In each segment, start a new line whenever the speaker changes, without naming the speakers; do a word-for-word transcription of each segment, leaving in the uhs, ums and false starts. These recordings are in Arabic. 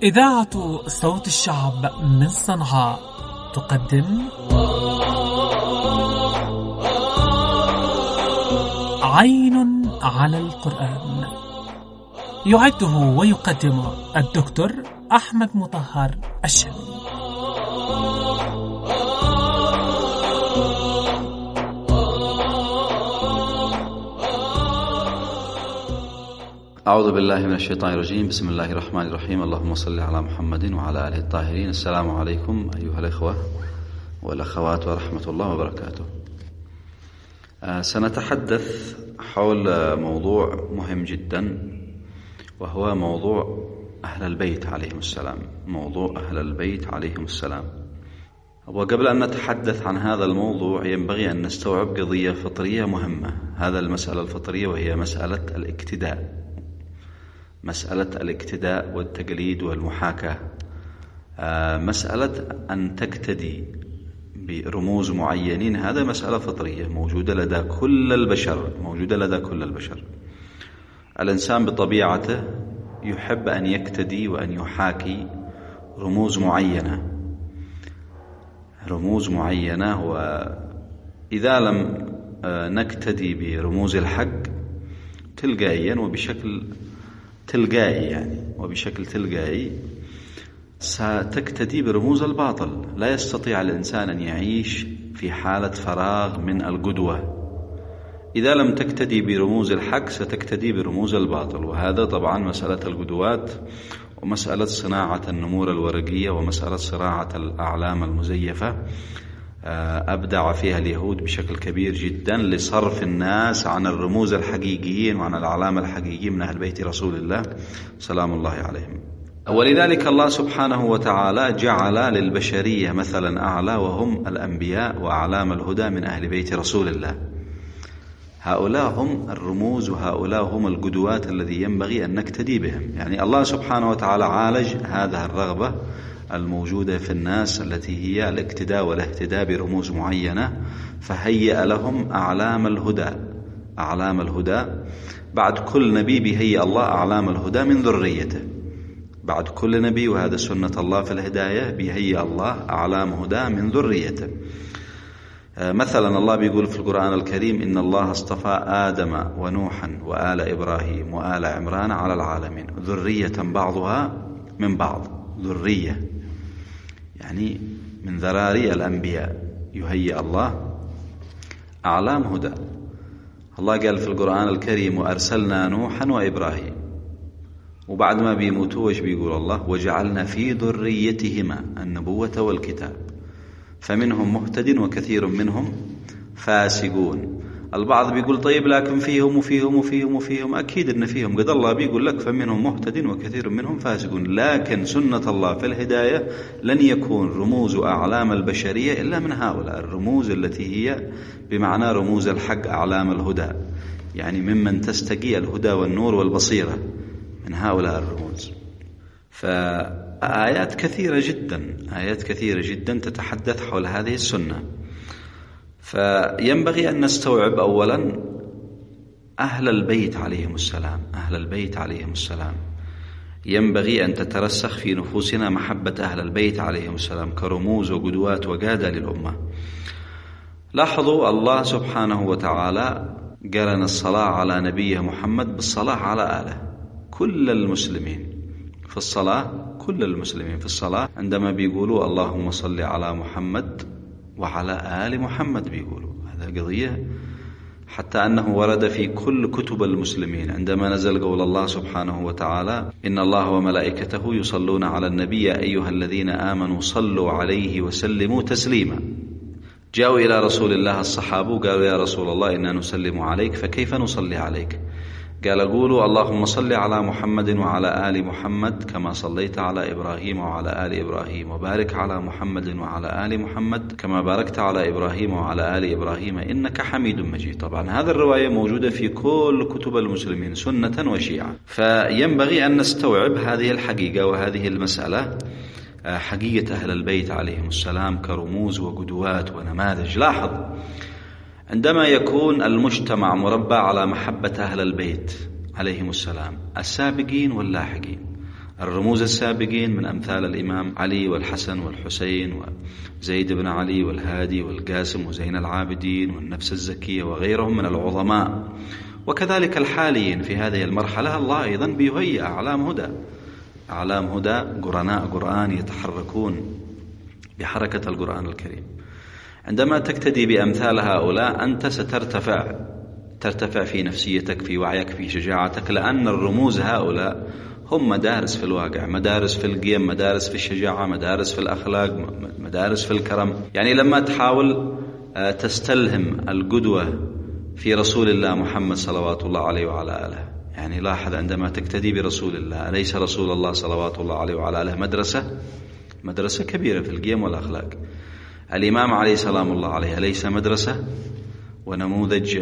إذاعة صوت الشعب من صنعاء تقدم عين على القرآن، يعده ويقدم الدكتور أحمد مطهر الشامي.
أعوذ بالله من الشيطان الرجيم. بسم الله الرحمن الرحيم. اللهم صل على محمد وعلى آله الطاهرين. السلام عليكم أيها الإخوة والأخوات ورحمة الله وبركاته. سنتحدث حول موضوع مهم جدا، وهو موضوع أهل البيت عليهم السلام. موضوع أهل البيت عليهم السلام. وقبل أن نتحدث عن هذا الموضوع ينبغي أن نستوعب قضية فطرية مهمة. هذا المسألة الفطرية وهي مسألة الاقتداء. مسألة الاقتداء والتقليد والمحاكاة. مسألة أن تقتدي برموز معينين، هذا مسألة فطرية موجودة لدى كل البشر، موجودة لدى كل البشر. الإنسان بطبيعته يحب أن يقتدي وأن يحاكي رموز معينة رموز معينة وإذا لم نقتدي برموز الحق تلقائيا وبشكل تلقائي يعني وبشكل تلقائي ستقتدي برموز الباطل. لا يستطيع الإنسان أن يعيش في حالة فراغ من القدوة. إذا لم تقتدي برموز الحق ستقتدي برموز الباطل، وهذا طبعا مسألة القدوات ومسألة صناعة النمور الورقية ومسألة صناعة الأعلام المزيفة أبدع فيها اليهود بشكل كبير جدا لصرف الناس عن الرموز الحقيقيين وعن الأعلام الحقيقية من أهل بيت رسول الله سلام الله عليهم. ولذلك الله سبحانه وتعالى جعل للبشرية مثلا أعلى، وهم الأنبياء وأعلام الهدى من أهل بيت رسول الله. هؤلاء هم الرموز وهؤلاء هم القدوات الذي ينبغي أن نقتدي بهم. يعني الله سبحانه وتعالى عالج هذه الرغبة الموجودة في الناس التي هي الاقتداء والاهتداء برموز معينة، فهيأ لهم أعلام الهدى. أعلام الهدى بعد كل نبي بيهيأ الله أعلام الهدى من ذريته. بعد كل نبي، وهذا سنة الله في الهداية، بيهيأ الله أعلام هدى من ذريته. مثلا الله بيقول في القرآن الكريم: إن الله اصطفى آدم ونوحا وآل إبراهيم وآل عمران على العالمين ذرية بعضها من بعض. ذرية يعني من ذراري الأنبياء يهيئ الله أعلام هدى. الله قال في القرآن الكريم: وأرسلنا نوحا وإبراهيم. وبعد ما بيموتوا وش بيقول الله؟ وجعلنا في ذريتهما النبوة والكتاب فمنهم مهتد وكثير منهم فاسقون. البعض بيقول طيب لكن فيهم وفيهم وفيهم وفيهم. أكيد إن فيهم، قد الله بيقول لك فمنهم مهتد وكثير منهم فاسقون. لكن سنة الله في الهداية لن يكون رموز أعلام البشرية إلا من هؤلاء الرموز التي هي بمعنى رموز الحق، أعلام الهدى، يعني ممن تستقي الهدى والنور والبصيرة، من هؤلاء الرموز. فآيات كثيرة جدا آيات كثيرة جدا تتحدث حول هذه السنة. فينبغي أن نستوعب أولا أهل البيت عليهم السلام. أهل البيت عليهم السلام ينبغي أن تترسخ في نفوسنا محبة أهل البيت عليهم السلام كرموز وقدوات وقادة للأمة. لاحظوا الله سبحانه وتعالى قرن الصلاة على نبيه محمد بالصلاة على آله. كل المسلمين في الصلاة كل المسلمين في الصلاة عندما بيقولوا اللهم صل على محمد وعلى آل محمد بيقولوا هذا قضية، حتى أنه ورد في كل كتب المسلمين عندما نزل قول الله سبحانه وتعالى: إن الله وملائكته يصلون على النبي يا أيها الذين آمنوا صلوا عليه وسلموا تسليما. جاءوا إلى رسول الله الصحابة قالوا: يا رسول الله إنا نسلم عليك فكيف نصلي عليك؟ قال: قولوا اللهم صل على محمد وعلى آل محمد كما صليت على إبراهيم وعلى آل إبراهيم، وبارك على محمد وعلى آل محمد كما باركت على إبراهيم وعلى آل إبراهيم إنك حميد مجيد. طبعا هذه الرواية موجودة في كل كتب المسلمين سنة وشيعة. فينبغي أن نستوعب هذه الحقيقة وهذه المسألة، حقيقة أهل البيت عليهم السلام كرموز وقدوات ونماذج. لاحظ عندما يكون المجتمع مربى على محبة أهل البيت عليهم السلام، السابقين واللاحقين، الرموز السابقين من أمثال الإمام علي والحسن والحسين وزيد بن علي والهادي والقاسم وزين العابدين والنفس الزكية وغيرهم من العظماء. وكذلك الحاليين في هذه المرحلة الله أيضا بيهيئ أعلام هدى، أعلام هدى قرناء قرآن يتحركون بحركة القرآن الكريم. عندما تقتدي بأمثال هؤلاء أنت سترتفع ترتفع في نفسيتك، في وعيك، في شجاعتك، لأن الرموز هؤلاء هم مدارس في الواقع، مدارس في القيم، مدارس في الشجاعة، مدارس في الأخلاق، مدارس في الكرم. يعني لما تحاول تستلهم القدوة في رسول الله محمد صلوات الله عليه وعلى آله، يعني لاحظ عندما تقتدي برسول الله، أليس رسول الله صلوات الله عليه وعلى آله مدرسة مدرسة كبيرة في القيم والأخلاق؟ الإمام عليه سلام الله عليه أليس مدرسة ونموذج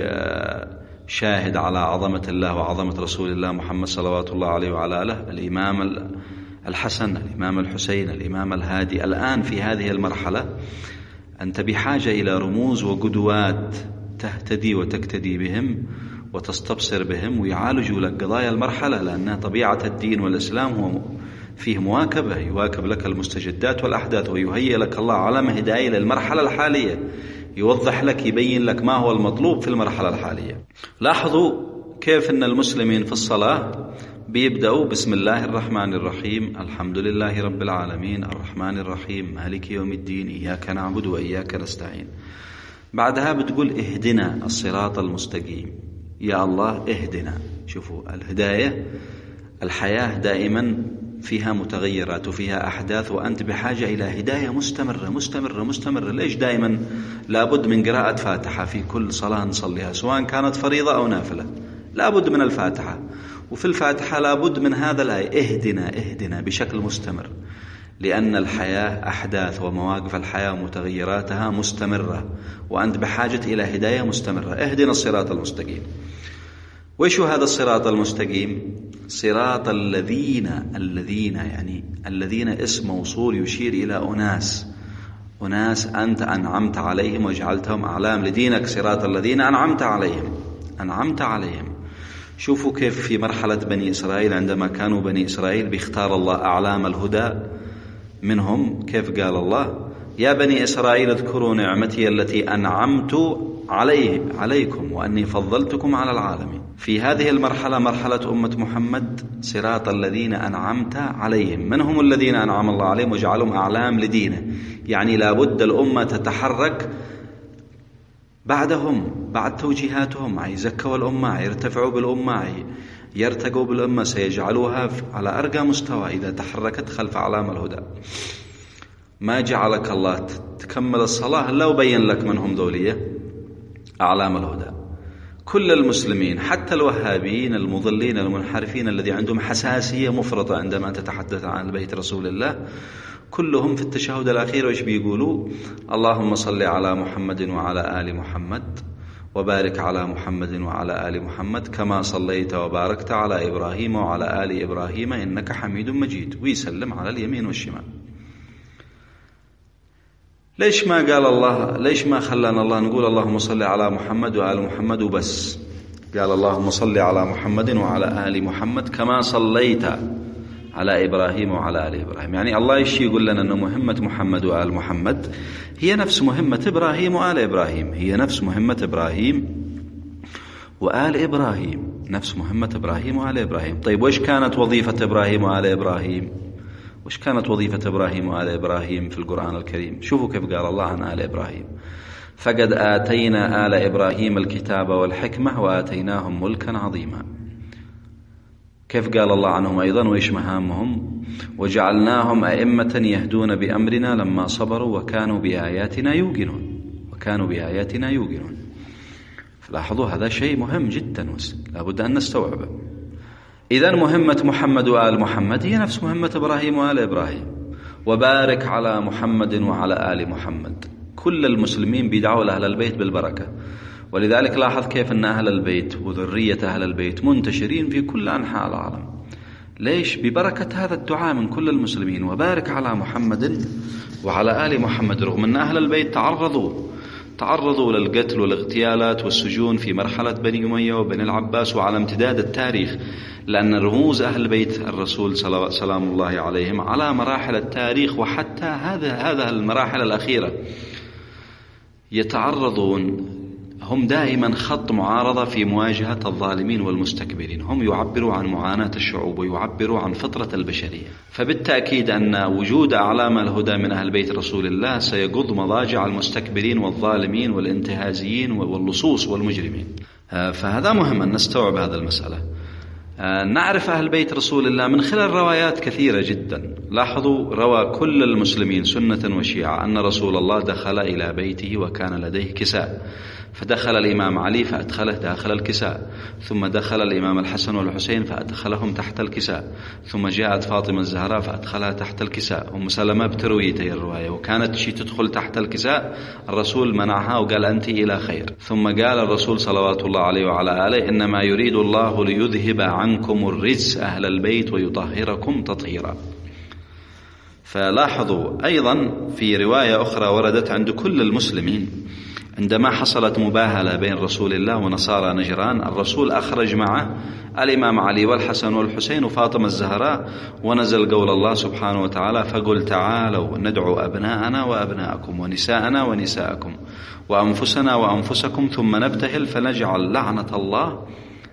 شاهد على عظمة الله وعظمة رسول الله محمد صلوات الله عليه وعلى آله؟ الإمام الحسن، الإمام الحسين، الإمام الهادي. الآن في هذه المرحلة أنت بحاجة إلى رموز وقدوات تهتدي وتقتدي بهم وتستبصر بهم ويعالجوا لك قضايا المرحلة، لأن طبيعة الدين والإسلام هو فيه مواكبة، يواكب لك المستجدات والأحداث ويهيئ لك الله علامة هداية للمرحلة الحالية، يوضح لك، يبين لك ما هو المطلوب في المرحلة الحالية. لاحظوا كيف أن المسلمين في الصلاة بيبدأوا بسم الله الرحمن الرحيم، الحمد لله رب العالمين الرحمن الرحيم مالك يوم الدين إياك نعبد وإياك نستعين. بعدها بتقول اهدنا الصراط المستقيم، يا الله اهدنا. شوفوا الهداية، الحياة دائما فيها متغيرات وفيها أحداث، وأنت بحاجة إلى هداية مستمرة مستمرة مستمرة. ليش دائما لابد من قراءة فاتحة في كل صلاة نصليها، سواء كانت فريضة أو نافلة، لابد من الفاتحة، وفي الفاتحة لابد من هذا الآية اهدنا اهدنا بشكل مستمر، لأن الحياة أحداث ومواقف الحياة ومتغيراتها مستمرة، وأنت بحاجة إلى هداية مستمرة. اهدنا الصراط المستقيم. وإيش هذا الصراط المستقيم؟ صراط الذين، الذين يعني الذين اسم موصول يشير إلى أناس، أناس أنت أنعمت عليهم وجعلتهم أعلام لدينك. صراط الذين أنعمت عليهم، أنعمت عليهم. شوفوا كيف في مرحلة بني إسرائيل عندما كانوا بني إسرائيل بيختار الله أعلام الهدى منهم، كيف قال الله يا بني إسرائيل اذكروا نعمتي التي أنعمت عليه عليكم وأني فضلتكم على العالمين. في هذه المرحلة، مرحلة أمة محمد، صراط الذين أنعمت عليهم، من هم الذين أنعم الله عليهم وجعلهم أعلام لدينه؟ يعني لابد الأمة تتحرك بعدهم، بعد توجيهاتهم، يزكوا الأمة، يرتفعوا بالأمة، يرتقوا بالأمة، سيجعلوها على أرقى مستوى إذا تحركت خلف أعلام الهدى. ما جعلك الله تكمل الصلاة إلا وبين لك من هم ذولية أعلام الهدى. كل المسلمين حتى الوهابيين المضلين المنحرفين الذي عندهم حساسية مفرطة عندما تتحدث عن بيت رسول الله، كلهم في التشهد الأخير وإيش بيقولوا؟ اللهم صل على محمد وعلى آل محمد وبارك على محمد وعلى آل محمد كما صليت وباركت على إبراهيم وعلى آل إبراهيم إنك حميد مجيد، ويسلم على اليمين والشمال. ليش ما قال الله، ليش ما خلانا الله نقول اللهم صل على محمد وآل محمد وبس؟ قال اللهم صل على محمد وعلى آل محمد كما صليت على إبراهيم وعلى آل إبراهيم. يعني الله يشي يقول لنا أن مهمة محمد وآل محمد هي نفس مهمة إبراهيم وآل إبراهيم، هي نفس مهمة إبراهيم وآل إبراهيم، نفس مهمة إبراهيم وآل إبراهيم. طيب وإيش كانت وظيفة إبراهيم وآل إبراهيم؟ وإيش كانت وظيفة إبراهيم وآل إبراهيم في القرآن الكريم؟ شوفوا كيف قال الله عن آل إبراهيم: فقد آتينا آل إبراهيم الكتاب والحكمة وآتيناهم ملكا عظيما. كيف قال الله عنهم أيضا وإيش مهامهم؟ وجعلناهم أئمة يهدون بأمرنا لما صبروا وكانوا بآياتنا يوقنون، وكانوا بآياتنا يوقنون. فلاحظوا هذا شيء مهم جدا لابد أن نستوعبه. إذن مهمة محمد وآل محمد هي نفس مهمة إبراهيم وآل إبراهيم. وبارك على محمد وعلى آل محمد. كل المسلمين بيدعوا لأهل البيت بالبركة، ولذلك لاحظ كيف أن أهل البيت وذرية أهل البيت منتشرين في كل أنحاء العالم. ليش؟ ببركة هذا الدعاء من كل المسلمين: وبارك على محمد وعلى آل محمد. رغم أن أهل البيت تعرضوا تعرضوا للقتل والاغتيالات والسجون في مرحلة بني أمية وبني العباس وعلى امتداد التاريخ، لأن رموز أهل بيت الرسول سلام الله عليهم على مراحل التاريخ وحتى هذا هذا المراحل الأخيرة يتعرضون، هم دائما خط معارضة في مواجهة الظالمين والمستكبرين، هم يعبروا عن معاناة الشعوب ويعبروا عن فطرة البشرية. فبالتأكيد أن وجود أعلام الهدى من أهل بيت رسول الله سيقض مضاجع المستكبرين والظالمين والانتهازيين واللصوص والمجرمين. فهذا مهم أن نستوعب هذا المسألة. نعرف أهل بيت رسول الله من خلال روايات كثيرة جدا. لاحظوا، روى كل المسلمين سنة وشيعة أن رسول الله دخل إلى بيته وكان لديه كساء، فدخل الإمام علي فأدخله داخل الكساء، ثم دخل الإمام الحسن والحسين فأدخلهم تحت الكساء، ثم جاءت فاطمة الزهراء فأدخلها تحت الكساء. أم سلمة بتروي تي الرواية، وكانت شي تدخل تحت الكساء، الرسول منعها وقال أنت إلى خير. ثم قال الرسول صلوات الله عليه وعلى آله إنما يريد الله ليذهب عنكم الرجس أهل البيت ويطهركم تطهيرا. فلاحظوا أيضا في رواية أخرى وردت عند كل المسلمين، عندما حصلت مباهلة بين رسول الله ونصارى نجران، الرسول أخرج معه الإمام علي والحسن والحسين وفاطمة الزهراء، ونزل قول الله سبحانه وتعالى فقل تعالوا ندعو أبناءنا وأبناءكم ونساءنا ونساءكم وأنفسنا وأنفسكم ثم نبتهل فنجعل لعنة الله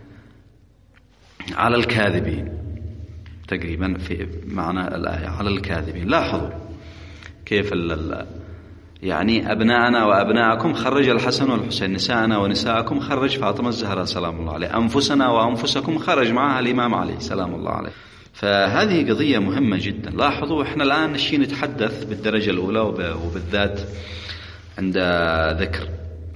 على الكاذبين. تقريبا في معنى الآية على الكاذبين. لاحظوا كيف ال يعني أبناءنا وأبناءكم خرج الحسن والحسين، نساءنا ونساءكم خرج فاطمة الزهراء سلام الله عليه، أنفسنا وأنفسكم خرج معها الإمام علي سلام الله عليه. فهذه قضية مهمة جدا. لاحظوا إحنا الآن نشي نتحدث بالدرجة الأولى وبالذات عند ذكر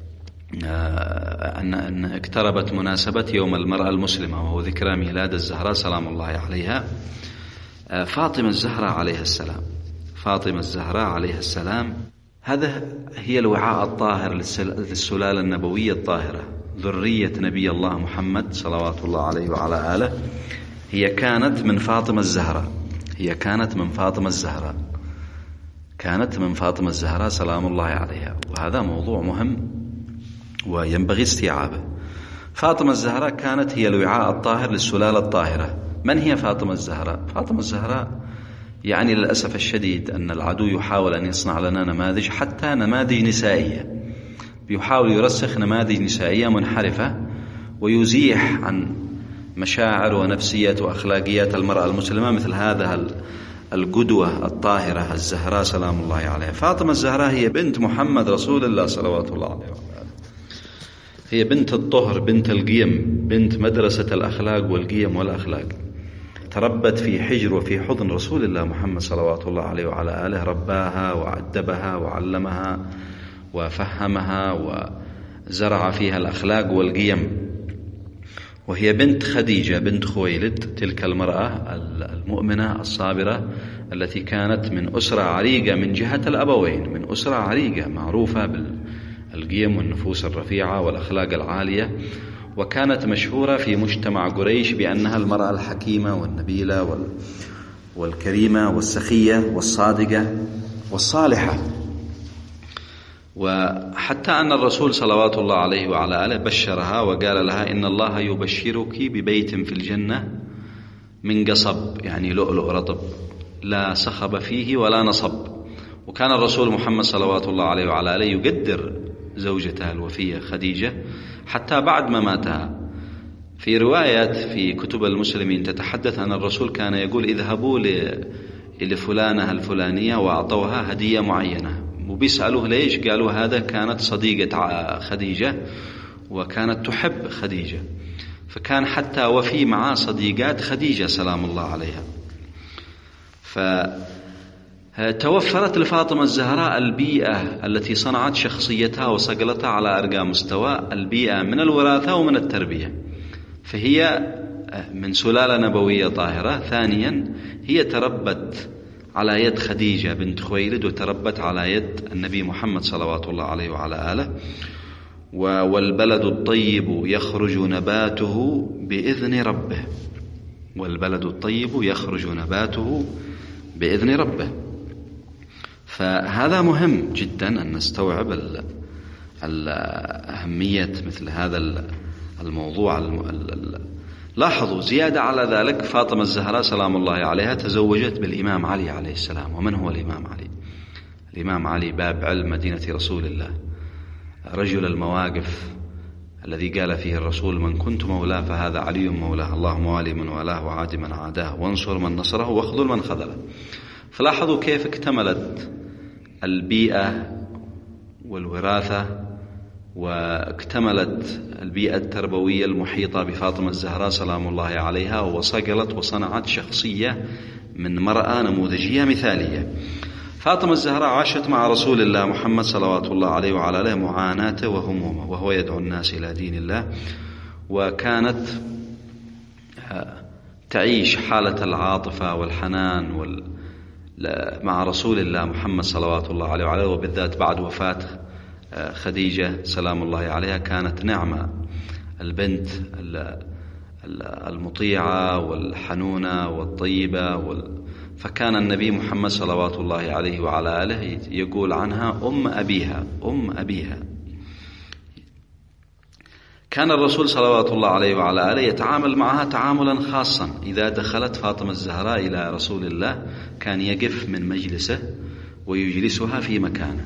أن اقتربت مناسبة يوم المرأة المسلمة وهو ذكرى ميلاد الزهراء سلام الله عليها، فاطمة الزهراء عليها السلام. فاطمة الزهراء عليها السلام هذا هي الوعاء الطاهر للسلالة النبوية الطاهرة، ذرية نبي الله محمد صلوات الله عليه وعلى آله. هي كانت من فاطمة الزهراء، هي كانت من فاطمة الزهراء كانت من فاطمة الزهراء سلام الله عليها، وهذا موضوع مهم وينبغي استيعابه. فاطمة الزهراء كانت هي الوعاء الطاهر للسلالة الطاهرة. من هي فاطمة الزهراء؟ فاطمة الزهراء يعني للأسف الشديد أن العدو يحاول أن يصنع لنا نماذج، حتى نماذج نسائية، يحاول يرسخ نماذج نسائية منحرفة ويزيح عن مشاعر ونفسية وأخلاقيات المرأة المسلمة مثل هذا القدوة الطاهرة الزهراء سلام الله عليها. فاطمة الزهراء هي بنت محمد رسول الله صلوات الله عليه وسلم، هي بنت الطهر، بنت القيم، بنت مدرسة الأخلاق والقيم والأخلاق. تربت في حجر وفي حضن رسول الله محمد صلوات الله عليه وعلى آله، رباها وعدبها وعلمها وفهمها وزرع فيها الأخلاق والقيم. وهي بنت خديجة بنت خويلد، تلك المرأة المؤمنة الصابرة التي كانت من أسرة عريقة من جهة الأبوين، من أسرة عريقة معروفة بالقيم والنفوس الرفيعة والأخلاق العالية، وكانت مشهورة في مجتمع قريش بأنها المرأة الحكيمة والنبيلة والكريمة والسخية والصادقة والصالحة. وحتى أن الرسول صلوات الله عليه وعلى آله بشرها وقال لها إن الله يبشرك ببيت في الجنة من قصب، يعني لؤلؤ رطب لا صخب فيه ولا نصب. وكان الرسول محمد صلوات الله عليه وعلى آله يقدر زوجته الوفية خديجة حتى بعد ما ماتها. في روايات في كتب المسلمين تتحدث أن الرسول كان يقول اذهبوا لفلانة الفلانية وأعطوها هدية معينة، وبيسألوه ليش؟ قالوا هذا كانت صديقة خديجة وكانت تحب خديجة، فكان حتى وفي معاه صديقات خديجة سلام الله عليها. فتوفرت لفاطمة الزهراء البيئة التي صنعت شخصيتها وصقلتها على أرقى مستوى، البيئة من الوراثة ومن التربية. فهي من سلالة نبوية طاهرة. ثانيا هي تربت على يد خديجة بنت خويلد، وتربت على يد النبي محمد صلوات الله عليه وعلى آله. والبلد الطيب يخرج نباته بإذن ربه، والبلد الطيب يخرج نباته بإذن ربه. فهذا مهم جدا أن نستوعب أهمية مثل هذا الموضوع. لاحظوا زيادة على ذلك، فاطمة الزهراء سلام الله عليها تزوجت بالإمام علي عليه السلام. ومن هو الإمام علي؟ الإمام علي باب علم مدينة رسول الله، رجل المواقف الذي قال فيه الرسول: من كنت مولاه فهذا علي مولاه، اللهم والي من والاه وعاد من عاداه وانصر من نصره واخذل من خذله. فلاحظوا كيف اكتملت البيئة والوراثة واكتملت البيئة التربوية المحيطة بفاطمة الزهراء سلام الله عليها، وصقلت وصنعت شخصية من مرأة نموذجية مثالية. فاطمة الزهراء عاشت مع رسول الله محمد صلوات الله عليه وعلى آله معاناته وهمومه وهو يدعو الناس إلى دين الله، وكانت تعيش حالة العاطفة والحنان وال... مع رسول الله محمد صلوات الله عليه وعلى آله، وبالذات بعد وفاة خديجة سلام الله عليها كانت نعمة البنت المطيعة والحنونة والطيبة وال... فكان النبي محمد صلوات الله عليه وعلى آله يقول عنها أم أبيها أم أبيها. كان الرسول صلوات الله عليه وعلى آله يتعامل معها تعاملا خاصا. إذا دخلت فاطمة الزهراء إلى رسول الله كان يقف من مجلسه ويجلسها في مكانه.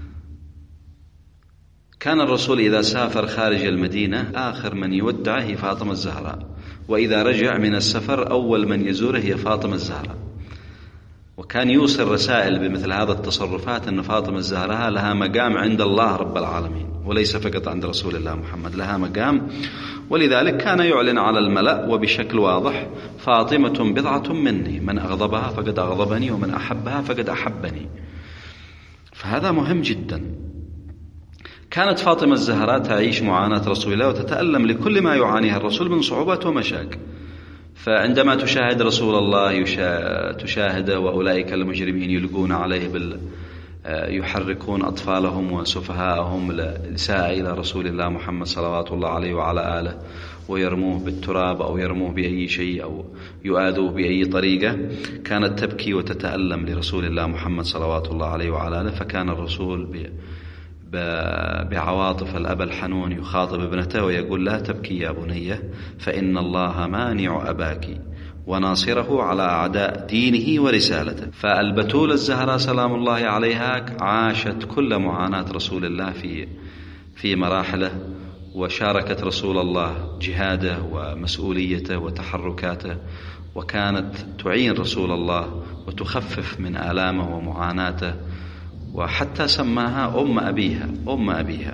كان الرسول إذا سافر خارج المدينة آخر من يودعه هي فاطمة الزهراء، وإذا رجع من السفر أول من يزوره هي فاطمة الزهراء. وكان يوصل رسائل بمثل هذا التصرفات أن فاطمة الزهراء لها مقام عند الله رب العالمين، وليس فقط عند رسول الله محمد، لها مقام. ولذلك كان يعلن على الملأ وبشكل واضح: فاطمة بضعة مني، من أغضبها فقد أغضبني ومن أحبها فقد أحبني. فهذا مهم جدا. كانت فاطمة الزهراء تعيش معاناة رسول الله وتتألم لكل ما يعانيه الرسول من صعوبات ومشاكل. فعندما تشاهد رسول الله يشا... تشاهده وأولئك المجرمين يلقون عليه بال... يحركون أطفالهم وسفهاءهم للإساءة إلى رسول الله محمد صلوات الله عليه وعلى آله، ويرموه بالتراب أو يرموه بأي شيء أو يؤادوه بأي طريقة، كانت تبكي وتتألم لرسول الله محمد صلوات الله عليه وعلى آله. فكان الرسول ب... بعواطف الأب الحنون يخاطب ابنته ويقول: لا تبكي يا بنية، فإن الله مانع أباك وناصره على أعداء دينه ورسالته. فالبتول الزهراء سلام الله عليها عاشت كل معاناة رسول الله في في مراحله، وشاركت رسول الله جهاده ومسؤوليته وتحركاته، وكانت تعين رسول الله وتخفف من آلامه ومعاناته، وحتى سماها أم أبيها أم أبيها.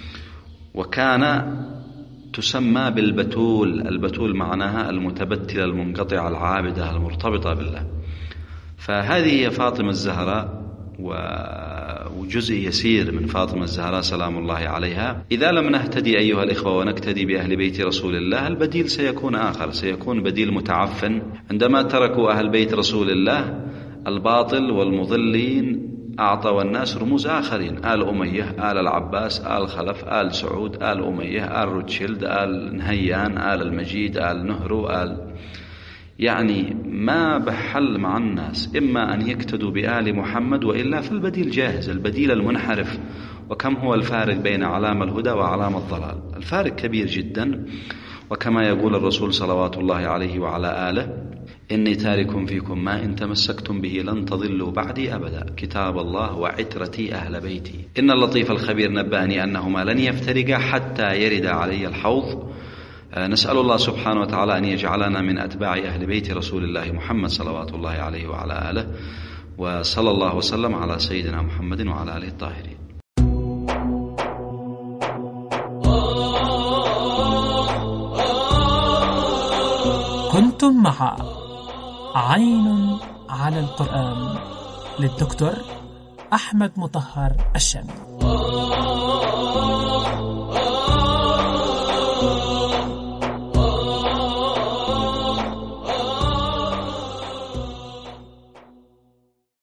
وكان تسمى بالبتول. البتول معناها المتبتلة المنقطعة العابدة المرتبطة بالله. فهذه هي فاطمة الزهراء وجزء يسير من فاطمة الزهراء سلام الله عليها. إذا لم نهتدي أيها الإخوة ونقتدي بأهل بيت رسول الله، البديل سيكون آخر، سيكون بديل متعفن. عندما تركوا أهل بيت رسول الله الباطل والمضلين أعطوا الناس رموز آخرين: آل أمية، آل العباس، آل خلف، آل سعود، آل أمية، آل روتشيلد، آل نهيان، آل المجيد، آل نهرو، آل يعني ما بحل مع الناس، إما أن يقتدوا بآل محمد وإلا فالبديل جاهز، البديل المنحرف. وكم هو الفارق بين علام الهدى وعلام الضلال؟ الفارق كبير جدا. وكما يقول الرسول صلوات الله عليه وعلى آله: إني تارك فيكم ما إن تمسكتم به لن تضلوا بعدي أبدا، كتاب الله وعترتي أهل بيتي. إن اللطيف الخبير نبأني أنهما لن يفترقا حتى يرد علي الحوض. نسأل الله سبحانه وتعالى أن يجعلنا من أتباع أهل بيت رسول الله محمد صلوات الله عليه وعلى آله، وصلى الله وسلم على سيدنا محمد وعلى آله الطاهرين.
كنتم مع عين على القرآن للدكتور أحمد مطهر الشامي.